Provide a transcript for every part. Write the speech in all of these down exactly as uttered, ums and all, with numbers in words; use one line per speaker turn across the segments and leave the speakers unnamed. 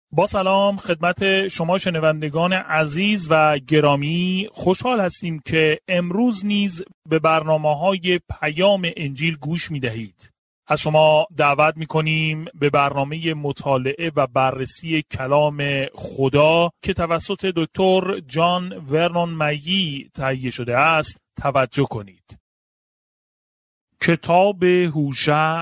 با سلام خدمت شما شنوندگان عزیز و گرامی، خوشحال هستیم که امروز نیز به برنامه‌های پیام انجیل گوش می‌دهید. از شما دعوت می‌کنیم به برنامه مطالعه و بررسی کلام خدا که توسط دکتر جان ورنون میی تهیه شده است توجه کنید. کتاب هوشع،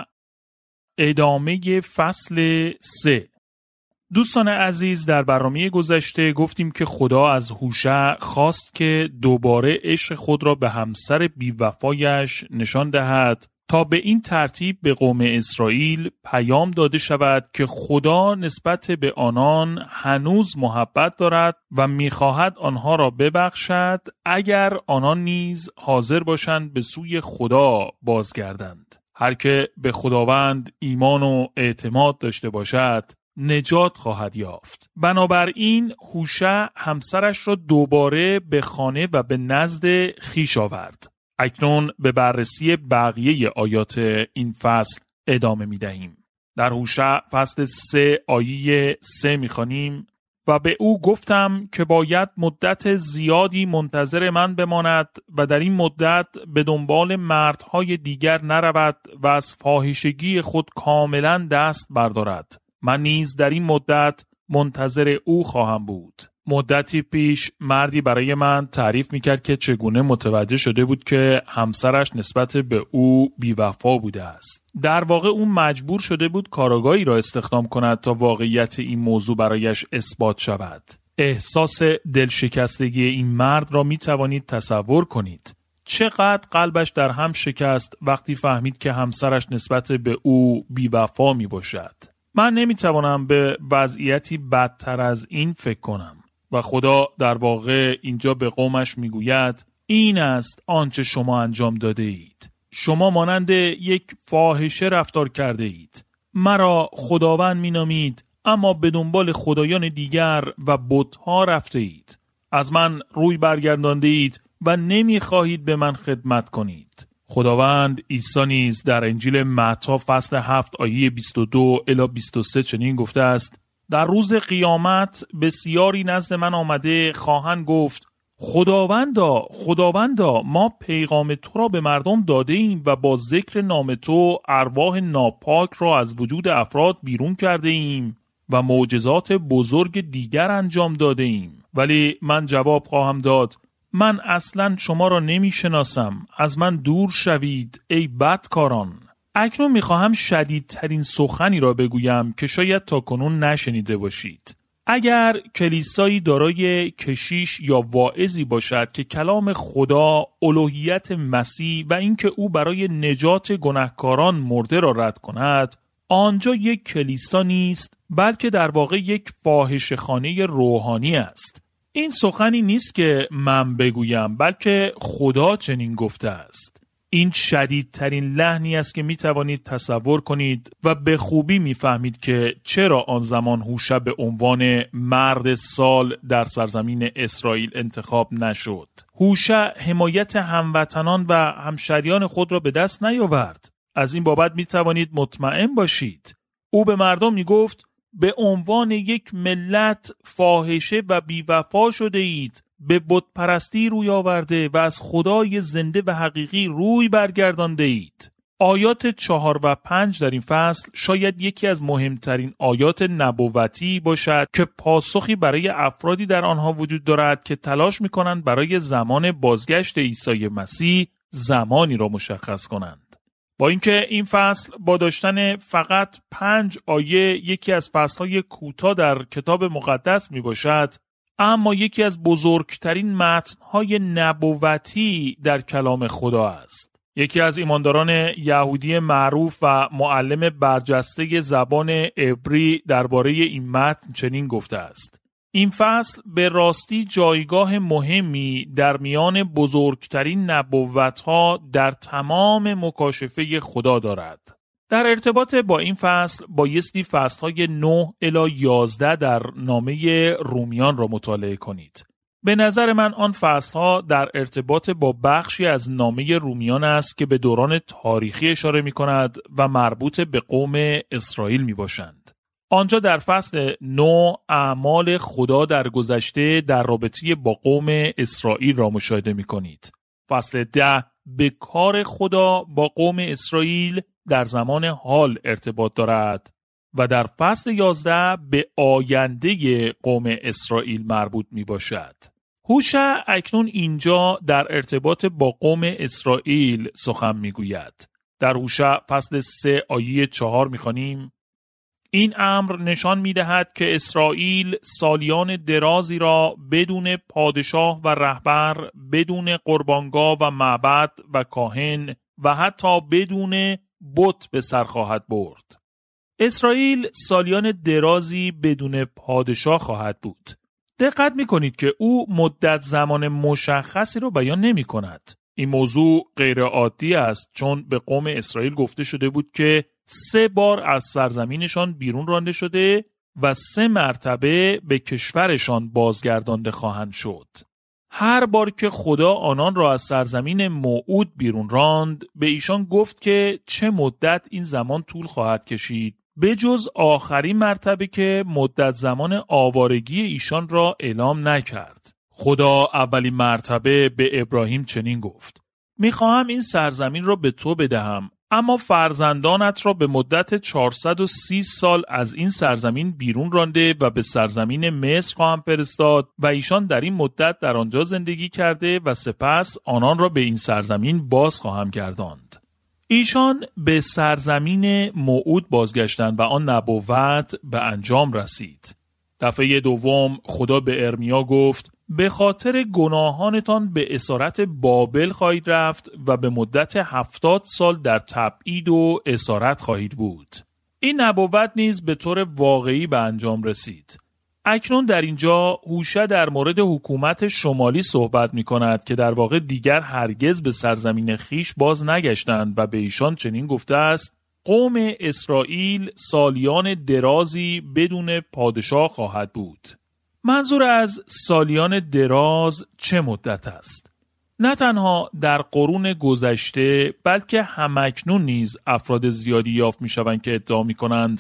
ادامه فصل سه. دوستان عزیز، در برنامه گذشته گفتیم که خدا از هوشع خواست که دوباره عشق خود را به همسر بی‌وفایش نشان دهد تا به این ترتیب به قوم اسرائیل پیام داده شود که خدا نسبت به آنان هنوز محبت دارد و می‌خواهد آنها را ببخشد اگر آنان نیز حاضر باشند به سوی خدا بازگردند. هر که به خداوند ایمان و اعتماد داشته باشد نجات خواهد یافت. بنابراین هوشع همسرش را دوباره به خانه و به نزد خویش آورد. اکنون به بررسی بقیه آیات این فصل ادامه می دهیم. در هوشع فصل سه آیه سه می خوانیم: و به او گفتم که باید مدت زیادی منتظر من بماند و در این مدت به دنبال مردهای دیگر نرود و از فاحشگی خود کاملا دست بردارد. من نیز در این مدت منتظر او خواهم بود. مدتی پیش مردی برای من تعریف میکرد که چگونه متوجه شده بود که همسرش نسبت به او بی‌وفا بوده است. در واقع اون مجبور شده بود کارآگاهی را استخدام کند تا واقعیت این موضوع برایش اثبات شود. احساس دلشکستگی این مرد را میتوانید تصور کنید. چقدر قلبش در هم شکست وقتی فهمید که همسرش نسبت به او بی‌وفا میباشد. من نمیتوانم به وضعیتی بدتر از این فکر کنم. و خدا در واقع اینجا به قومش میگوید این است آنچه شما انجام داده اید. شما مانند یک فاحشه رفتار کرده اید. مرا خداوند مینامید اما به دنبال خدایان دیگر و بت‌ها رفته اید. از من روی برگردانده اید و نمیخواهید به من خدمت کنید. خداوند عیسی نیز در انجیل متی فصل هفت آیه بیست و دو الی بیست و سه چنین گفته است: در روز قیامت بسیاری نزد من آمده خواهند گفت خداوندا خداوندا ما پیغام تو را به مردم داده ایم و با ذکر نام تو ارواح ناپاک را از وجود افراد بیرون کرده ایم و معجزات بزرگ دیگر انجام داده ایم. ولی من جواب خواهم داد من اصلا شما را نمی شناسم. از من دور شوید ای بدکاران. اکنون میخواهم شدیدترین سخنی را بگویم که شاید تاکنون نشنیده باشید. اگر کلیسایی دارای کشیش یا واعظی باشد که کلام خدا، الوهیت مسیح و اینکه او برای نجات گناهکاران مرده را رد کند، آنجا یک کلیسا نیست بلکه در واقع یک فاحشه‌خانه روحانی است. این سخنی نیست که من بگویم بلکه خدا چنین گفته است. این شدیدترین لحنی است که می توانید تصور کنید و به خوبی می فهمید که چرا آن زمان هوشع به عنوان مرد سال در سرزمین اسرائیل انتخاب نشد. هوشع حمایت هموطنان و همشهریان خود را به دست نیاورد. از این بابت می توانید مطمئن باشید. او به مردم می گفت به عنوان یک ملت فاحشه و بی‌وفا شده اید. به بت پرستی روی آورده و از خدای زنده و حقیقی روی برگردانده اید. آیات چهار و پنج در این فصل شاید یکی از مهمترین آیات نبوتی باشد که پاسخی برای افرادی در آنها وجود دارد که تلاش می‌کنند برای زمان بازگشت عیسی مسیح زمانی را مشخص کنند. با اینکه این فصل با داشتن فقط پنج آیه یکی از فصل‌های کوتاه در کتاب مقدس میباشد، اما یکی از بزرگترین متن‌های نبوتی در کلام خدا است. یکی از ایمانداران یهودی معروف و معلم برجسته زبان عبری درباره این متن چنین گفته است: این فصل به راستی جایگاه مهمی در میان بزرگترین نبوت‌ها در تمام مکاشفه خدا دارد. در ارتباط با این فصل بایستی فصل‌های نه الی یازده در نامه رومیان را مطالعه کنید. به نظر من آن فصل‌ها در ارتباط با بخشی از نامه رومیان است که به دوران تاریخی اشاره می‌کند و مربوط به قوم اسرائیل می‌باشند. آنجا در فصل نه اعمال خدا در گذشته در رابطه با قوم اسرائیل را مشاهده می کنید. فصل ده به کار خدا با قوم اسرائیل در زمان حال ارتباط دارد و در فصل یازده به آینده قوم اسرائیل مربوط می باشد. هوشع اکنون اینجا در ارتباط با قوم اسرائیل سخن می گوید. در هوشع فصل سه آیه چهار می خوانیم: این امر نشان می دهد که اسرائیل سالیان درازی را بدون پادشاه و رهبر، بدون قربانگاه و معبد و کاهن و حتی بدون بت به سر خواهد برد. اسرائیل سالیان درازی بدون پادشاه خواهد بود. دقت می کنید که او مدت زمان مشخصی را بیان نمی کند. این موضوع غیر عادی است، چون به قوم اسرائیل گفته شده بود که سه بار از سرزمینشان بیرون رانده شده و سه مرتبه به کشورشان بازگردانده خواهند شد. هر بار که خدا آنان را از سرزمین موعود بیرون راند، به ایشان گفت که چه مدت این زمان طول خواهد کشید، به جز آخرین مرتبه که مدت زمان آوارگی ایشان را اعلام نکرد. خدا اولین مرتبه به ابراهیم چنین گفت: میخواهم این سرزمین را به تو بدهم، اما فرزندانت را به مدت چهارصد و سی سال از این سرزمین بیرون رانده و به سرزمین مصر خواهم فرستاد و ایشان در این مدت در آنجا زندگی کرده و سپس آنان را به این سرزمین باز خواهم گرداند. ایشان به سرزمین موعود بازگشتند و آن نبوت به انجام رسید. دفعه دوم خدا به ارمیا گفت: به خاطر گناهانتان به اسارت بابل خواهید رفت و به مدت هفتاد سال در تبعید و اسارت خواهید بود. این نبوت نیز به طور واقعی به انجام رسید. اکنون در اینجا هوشع در مورد حکومت شمالی صحبت می کند که در واقع دیگر هرگز به سرزمین خیش باز نگشتند و به ایشان چنین گفته است: قوم اسرائیل سالیان درازی بدون پادشاه خواهد بود. منظور از سالیان دراز چه مدت است؟ نه تنها در قرون گذشته بلکه همکنون نیز افراد زیادی یافت می شوند که ادعا می کنند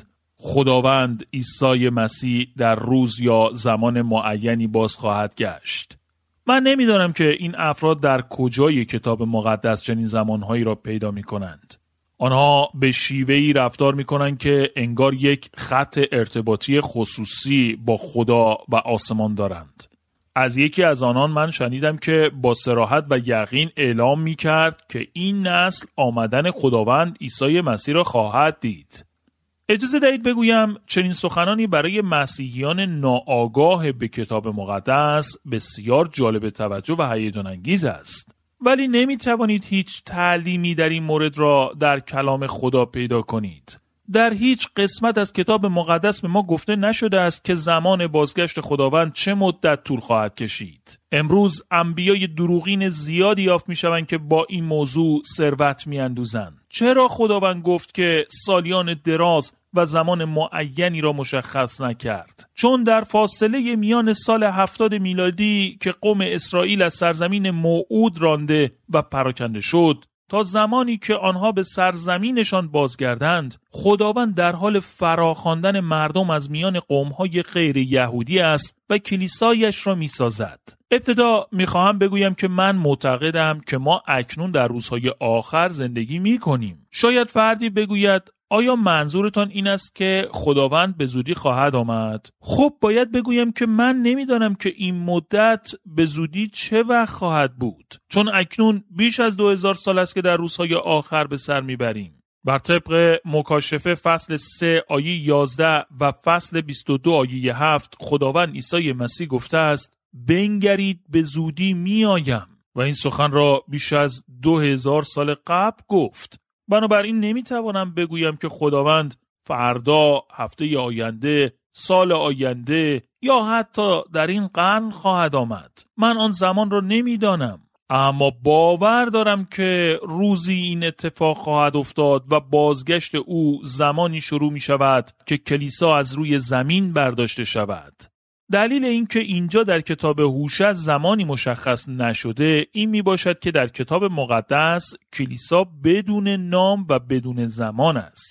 خداوند عیسی مسیح در روز یا زمان معینی باز خواهد گشت. من نمیدانم که این افراد در کجای کتاب مقدس چنین زمانهایی را پیدا می کنند. آنها به شیوهی رفتار می کنند که انگار یک خط ارتباطی خصوصی با خدا و آسمان دارند. از یکی از آنان من شنیدم که با صراحت و یقین اعلام می کرد که این نسل آمدن خداوند عیسی مسیح را خواهد دید. اجازه دهید بگویم چنین سخنانی برای مسیحیان ناآگاه به کتاب مقدس بسیار جالب توجه و هیجان انگیز است. ولی نمی توانید هیچ تعلیمی در این مورد را در کلام خدا پیدا کنید. در هیچ قسمت از کتاب مقدس به ما گفته نشده است که زمان بازگشت خداوند چه مدت طول خواهد کشید. امروز انبیای دروغین زیادی یافت می شوند که با این موضوع ثروت می اندوزند. چرا خداوند گفت که سالیان دراز و زمان معینی را مشخص نکرد؟ چون در فاصله میان سال هفتاد میلادی که قوم اسرائیل از سرزمین موعود رانده و پراکنده شد تا زمانی که آنها به سرزمینشان بازگردند، خداوند در حال فراخواندن مردم از میان قوم‌های غیر یهودی است و کلیسایش را می‌سازد. ابتدا می‌خواهم بگویم که من معتقدم که ما اکنون در روزهای آخر زندگی می‌کنیم. شاید فردی بگوید آیا منظورتان این است که خداوند به زودی خواهد آمد؟ خب باید بگویم که من نمیدانم که این مدت به زودی چه وقت خواهد بود، چون اکنون بیش از دو هزار سال است که در روزهای آخر به سر میبریم. بر طبق مکاشفه فصل سه آیه یازده و فصل بیست و دو آیه هفت خداوند عیسی مسیح گفته است بنگرید به زودی میآیم و این سخن را بیش از دو هزار سال قبل گفت. بنابراین نمیتوانم بگویم که خداوند فردا، هفته آینده، سال آینده یا حتی در این قرن خواهد آمد. من آن زمان را نمیدانم، اما باور دارم که روزی این اتفاق خواهد افتاد و بازگشت او زمانی شروع می شود که کلیسا از روی زمین برداشته شود. دلیل این که اینجا در کتاب هوشع زمانی مشخص نشده این می باشد که در کتاب مقدس کلیسا بدون نام و بدون زمان است.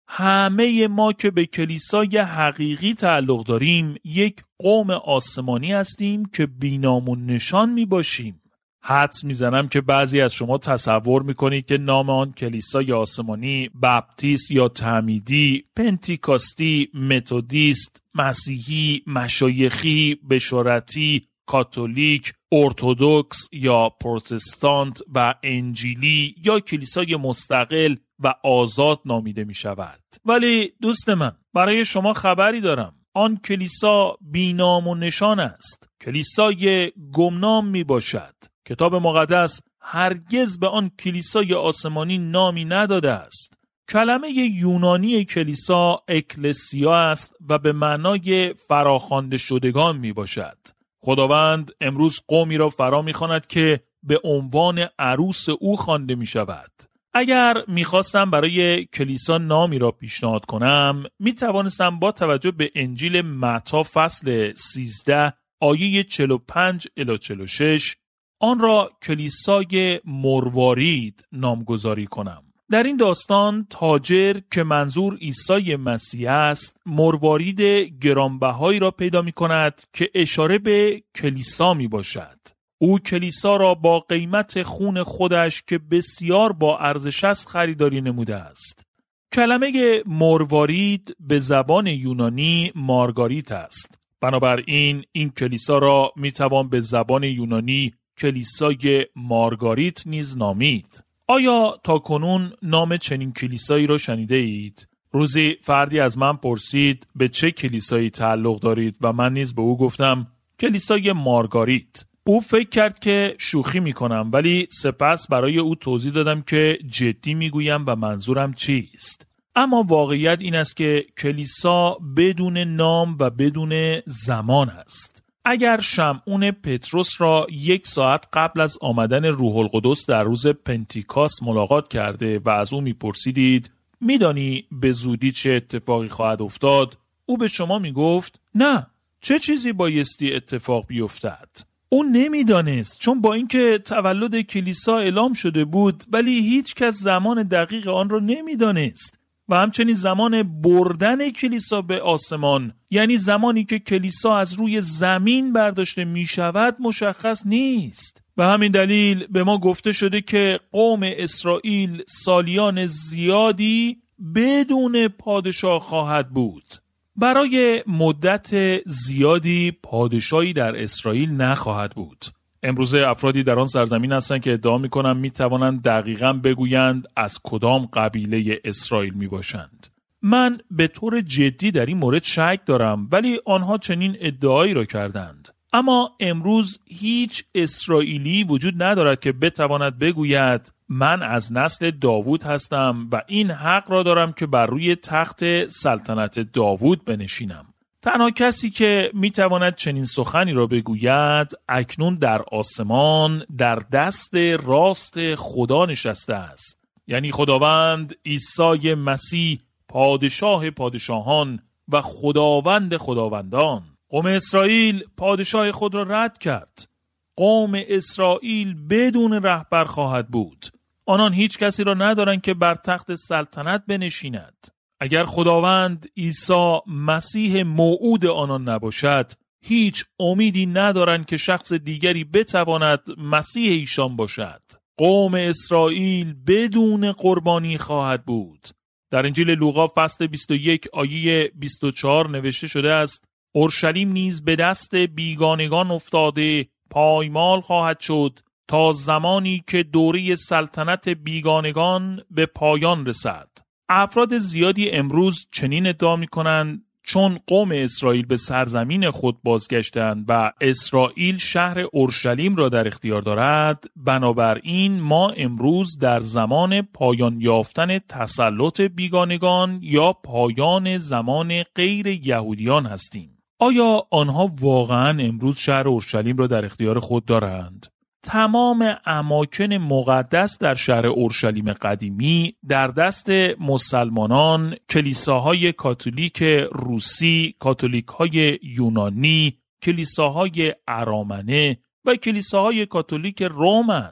همه ما که به کلیسای حقیقی تعلق داریم یک قوم آسمانی هستیم که بی‌نام و نشان می باشیم. حدس میزنم که بعضی از شما تصور میکنید که نام آن کلیسای آسمانی بپتیست یا تعمیدی، پنتیکاستی، متودیست، مسیحی، مشایخی، بشارتی، کاتولیک، ارتودکس یا پروتستانت و انجیلی یا کلیسای مستقل و آزاد نامیده می شود. ولی دوست من، برای شما خبری دارم. آن کلیسا بی‌نام و نشان است. کلیسای گمنام می باشد. کتاب مقدس هرگز به آن کلیسای آسمانی نامی نداده است. کلمه یونانی کلیسا اکلسیا است و به معنای فراخوانده شدگان می باشد. خداوند امروز قومی را فرا می خواند که به عنوان عروس او خوانده می شود. اگر می خواستم برای کلیسا نامی را پیشنهاد کنم، می توانستم با توجه به انجیل متی فصل سیزده آیه چهل و پنج الی چهل و شش آن را کلیسای مروارید نامگذاری کنم. در این داستان تاجر که منظور عیسی مسیح است، مروارید گرانبهایی را پیدا می کند که اشاره به کلیسا می باشد. او کلیسا را با قیمت خون خودش که بسیار با ارزش است خریداری نموده است. کلمه مروارید به زبان یونانی مارگاریت است. بنابراین این کلیسا را می توان به زبان یونانی کلیسای مارگاریت نیز نامید. آیا تا کنون نام چنین کلیسایی را شنیده اید؟ روزی فردی از من پرسید به چه کلیسایی تعلق دارید و من نیز به او گفتم کلیسای مارگاریت. او فکر کرد که شوخی می کنم، ولی سپس برای او توضیح دادم که جدی می گویم و منظورم چیست. اما واقعیت این است که کلیسا بدون نام و بدون زمان است. اگر شمعون پتروس را یک ساعت قبل از آمدن روح القدس در روز پنتیکاست ملاقات کرده و از او میپرسیدید میدانی به زودی چه اتفاقی خواهد افتاد، او به شما میگفت نه، چه چیزی بایستی اتفاق بیفتد؟ او نمیدانست، چون با اینکه تولد کلیسا اعلام شده بود ولی هیچ کس زمان دقیق آن را نمیدانست. و همچنین زمان بردن کلیسا به آسمان، یعنی زمانی که کلیسا از روی زمین برداشته می شود، مشخص نیست. به همین دلیل به ما گفته شده که قوم اسرائیل سالیان زیادی بدون پادشاه خواهد بود. برای مدت زیادی پادشاهی در اسرائیل نخواهد بود. امروزه افرادی در آن سرزمین هستند که ادعا می‌کنند می‌توانند دقیقاً بگویند از کدام قبیله اسرائیل میباشند. من به طور جدی در این مورد شک دارم، ولی آنها چنین ادعایی را کردند. اما امروز هیچ اسرائیلی وجود ندارد که بتواند بگوید من از نسل داوود هستم و این حق را دارم که بر روی تخت سلطنت داوود بنشینم. تنها کسی که میتواند چنین سخنی را بگوید اکنون در آسمان در دست راست خدا نشسته است، یعنی خداوند عیسی مسیح، پادشاه پادشاهان و خداوند خداوندان. قوم اسرائیل پادشاه خود را رد کرد. قوم اسرائیل بدون رهبر خواهد بود. آنان هیچ کسی را ندارند که بر تخت سلطنت بنشیند. اگر خداوند عیسی مسیح موعود آنان نباشد، هیچ امیدی ندارند که شخص دیگری بتواند مسیح ایشان باشد. قوم اسرائیل بدون قربانی خواهد بود. در انجیل لوقا فصل بیست و یک آیه بیست و چهار نوشته شده است: اورشلیم نیز به دست بیگانگان افتاده پایمال خواهد شد تا زمانی که دوره سلطنت بیگانگان به پایان رسد. افراد زیادی امروز چنین ادعا می‌کنند چون قوم اسرائیل به سرزمین خود بازگشتند و اسرائیل شهر اورشلیم را در اختیار دارد، بنابراین ما امروز در زمان پایان یافتن تسلط بیگانگان یا پایان زمان غیر یهودیان هستیم. آیا آنها واقعاً امروز شهر اورشلیم را در اختیار خود دارند؟ تمام اماکن مقدس در شهر اورشلیم قدیمی در دست مسلمانان، کلیساهای کاتولیک روسی، کاتولیک‌های یونانی، کلیساهای ارامنه و کلیساهای کاتولیک روم است.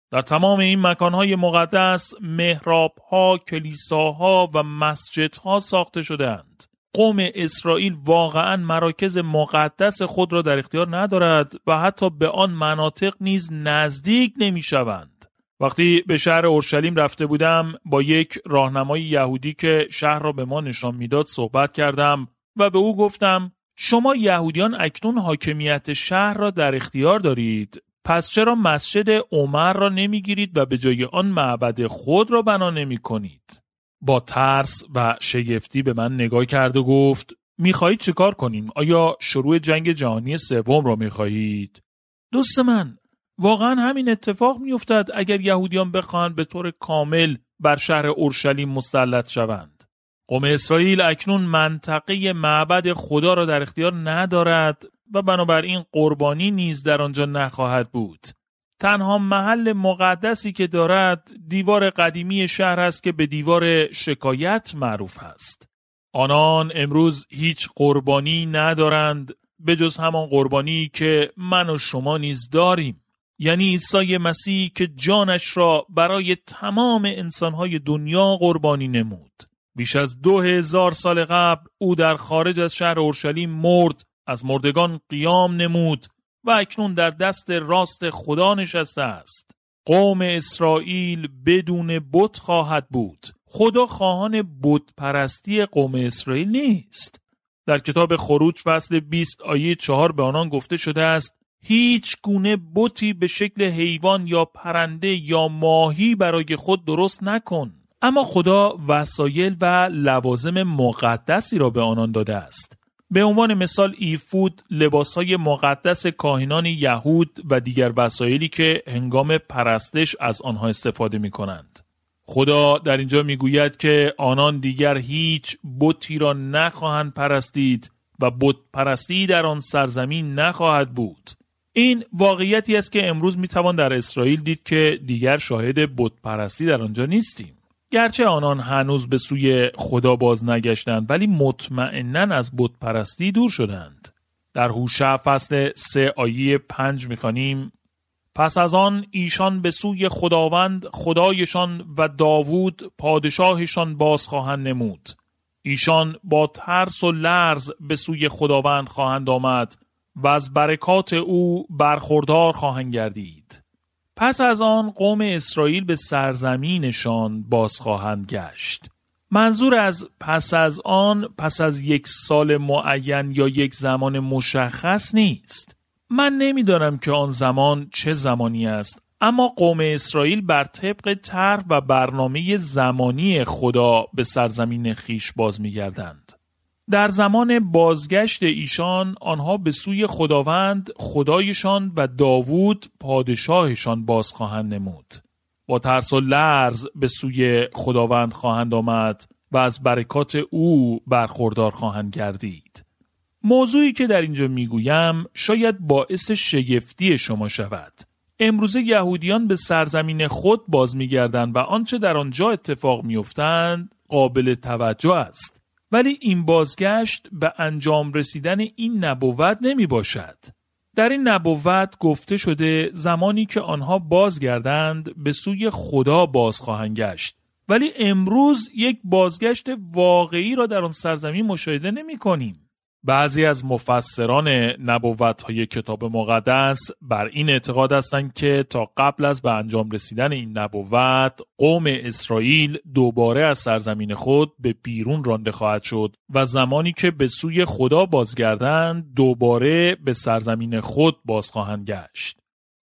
در تمام این مکانهای مقدس محراب‌ها، کلیساها و مسجدها ساخته شده‌اند. قوم اسرائیل واقعاً مراکز مقدس خود را در اختیار ندارد و حتی به آن مناطق نیز نزدیک نمی‌شوند. وقتی به شهر اورشلیم رفته بودم با یک راهنمای یهودی که شهر را به ما نشان میداد صحبت کردم و به او گفتم شما یهودیان اکنون حاکمیت شهر را در اختیار دارید، پس چرا مسجد عمر را نمیگیرید و به جای آن معبد خود را بنا نمی کنید؟ با ترس و شگفتی به من نگاه کرد و گفت میخواهید چه کار کنیم؟ آیا شروع جنگ جهانی سوم را میخواهید؟ دوست من، واقعا همین اتفاق میافتد اگر یهودیان بخواهند به طور کامل بر شهر اورشلیم مسلط شوند. قوم اسرائیل اکنون منطقه معبد خدا را در اختیار ندارد و بنابراین قربانی نیز در آنجا نخواهد بود. تنها محل مقدسی که دارد دیوار قدیمی شهر است که به دیوار شکایت معروف است. آنان امروز هیچ قربانی ندارند به جز همان قربانی که من و شما نیز داریم، یعنی عیسی مسیح که جانش را برای تمام انسانهای دنیا قربانی نمود. بیش از دو هزار سال قبل او در خارج از شهر اورشلیم مرد، از مردگان قیام نمود و اکنون در دست راست خدا نشسته است. قوم اسرائیل بدون بت خواهد بود. خدا خواهان بت پرستی قوم اسرائیل نیست. در کتاب خروج فصل بیست آیه چهار به آنان گفته شده است هیچ گونه بتی به شکل حیوان یا پرنده یا ماهی برای خود درست نکن. اما خدا وسایل و لوازم مقدسی را به آنان داده است. به عنوان مثال ایفود، لباسهای مقدس کاهنان یهود و دیگر وسایلی که هنگام پرستش از آنها استفاده می کنند. خدا در اینجا می گوید که آنان دیگر هیچ بتی را نخواهند پرستید و بت پرستی در آن سرزمین نخواهد بود. این واقعیتی است که امروز می توان در اسرائیل دید که دیگر شاهد بت پرستی در آنجا نیستیم. گرچه آنان هنوز به سوی خدا باز نگشتند ولی مطمئناً از بت پرستی دور شدند. در هوشع فصل سه آیه پنج می‌خوانیم پس از آن ایشان به سوی خداوند خدایشان و داوود پادشاهشان باز خواهند نمود. ایشان با ترس و لرز به سوی خداوند خواهند آمد و از برکات او برخوردار خواهند گردید. پس از آن قوم اسرائیل به سرزمینشان باز خواهند گشت. منظور از پس از آن پس از یک سال معین یا یک زمان مشخص نیست. من نمیدانم که آن زمان چه زمانی است، اما قوم اسرائیل بر طبق طرح و برنامه زمانی خدا به سرزمین خیش باز می‌گردند. در زمان بازگشت ایشان آنها به سوی خداوند خدایشان و داوود پادشاهشان باز خواهند نمود. با ترس و لرز به سوی خداوند خواهند آمد و از برکات او برخوردار خواهند گردید. موضوعی که در اینجا میگویم شاید باعث شگفتی شما شود. امروزه یهودیان به سرزمین خود باز میگردند و آنچه در آنجا اتفاق میافتند قابل توجه است. ولی این بازگشت به انجام رسیدن این نبوت نمی باشد. در این نبوت گفته شده زمانی که آنها بازگردند به سوی خدا باز خواهند گشت. ولی امروز یک بازگشت واقعی را در آن سرزمین مشاهده نمی کنیم. بعضی از مفسران نبوت‌های کتاب مقدس بر این اعتقاد هستند که تا قبل از به انجام رسیدن این نبوت قوم اسرائیل دوباره از سرزمین خود به بیرون رانده خواهد شد و زمانی که به سوی خدا بازگردند دوباره به سرزمین خود باز خواهند گشت.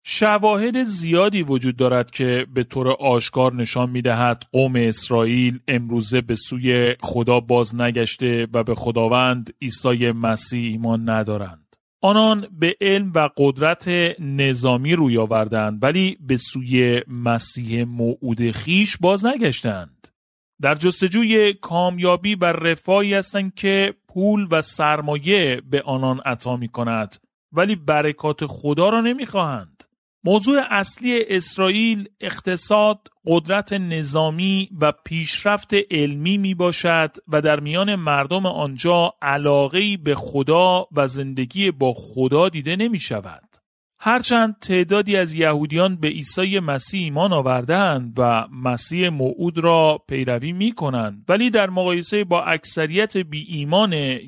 شواهد زیادی وجود دارد که به طور آشکار نشان می‌دهد قوم اسرائیل امروزه به سوی خدا باز نگشته و به خداوند عیسی مسیح ایمان ندارند. آنان به علم و قدرت نظامی روی آوردند ولی به سوی مسیح موعود خیش باز نگشتند. در جستجوی کامیابی و رفاهی هستند که پول و سرمایه به آنان عطا می‌کند ولی برکات خدا را نمی‌خواهند. موضوع اصلی اسرائیل اقتصاد، قدرت نظامی و پیشرفت علمی می باشد و در میان مردم آنجا علاقه‌ای به خدا و زندگی با خدا دیده نمی شود. هرچند تعدادی از یهودیان به عیسی مسیح ایمان آوردند و مسیح موعود را پیروی می کنند، ولی در مقایسه با اکثریت بی ایمان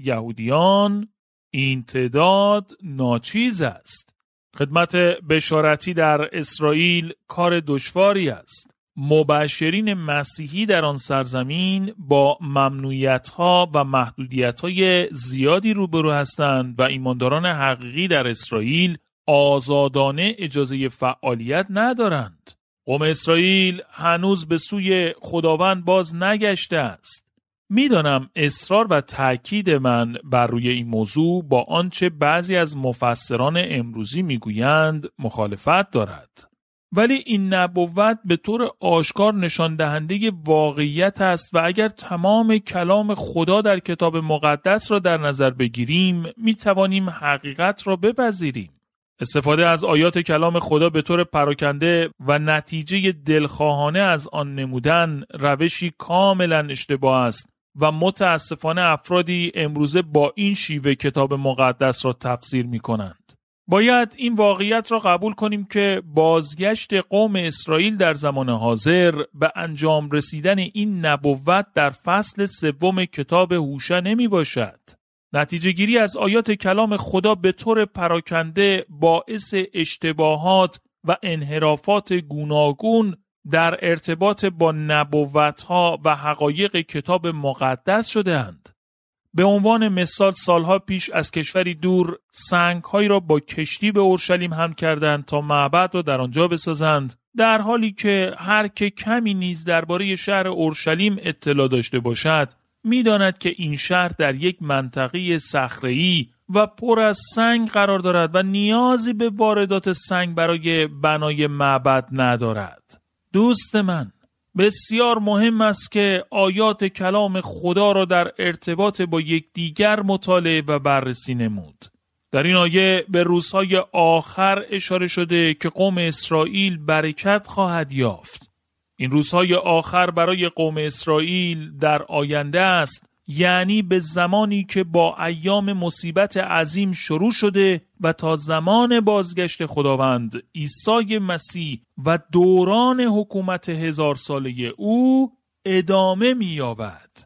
یهودیان این تعداد ناچیز است. خدمت بشارتی در اسرائیل کار دشواری است. مبشرین مسیحی در آن سرزمین با ممنوعیت‌ها و محدودیت‌های زیادی روبرو هستند و ایمانداران حقیقی در اسرائیل آزادانه اجازه فعالیت ندارند. قوم اسرائیل هنوز به سوی خداوند باز نگشته است. میدانم اصرار و تأکید من بر روی این موضوع با آنچه بعضی از مفسران امروزی میگویند مخالفت دارد. ولی این نبوت به طور آشکار نشان دهنده واقعیت است و اگر تمام کلام خدا در کتاب مقدس را در نظر بگیریم می توانیم حقیقت را بپذیریم. استفاده از آیات کلام خدا به طور پراکنده و نتیجه دلخواهانه از آن نمودن روشی کاملا اشتباه است و متاسفانه افرادی امروزه با این شیوه کتاب مقدس را تفسیر می کنند. باید این واقعیت را قبول کنیم که بازگشت قوم اسرائیل در زمان حاضر به انجام رسیدن این نبوت در فصل سوم کتاب هوشع نمی باشد. نتیجه گیری از آیات کلام خدا به طور پراکنده باعث اشتباهات و انحرافات گوناگون در ارتباط با نبوت‌ها و حقایق کتاب مقدس شده‌اند. به عنوان مثال سالها پیش از کشوری دور سنگ‌هایی را با کشتی به اورشلیم حمل کردند تا معبد را در آنجا بسازند، در حالی که هر که کمی نیز درباره شهر اورشلیم اطلاع داشته باشد می‌داند که این شهر در یک منطقه صخره‌ای و پر از سنگ قرار دارد و نیازی به واردات سنگ برای بنای معبد ندارد. دوست من، بسیار مهم است که آیات کلام خدا را در ارتباط با یکدیگر مطالعه و بررسی نمود. در این آیه به روزهای آخر اشاره شده که قوم اسرائیل برکت خواهد یافت. این روزهای آخر برای قوم اسرائیل در آینده است، یعنی به زمانی که با ایام مصیبت عظیم شروع شده و تا زمان بازگشت خداوند عیسی مسیح و دوران حکومت هزار ساله او ادامه می‌یابد.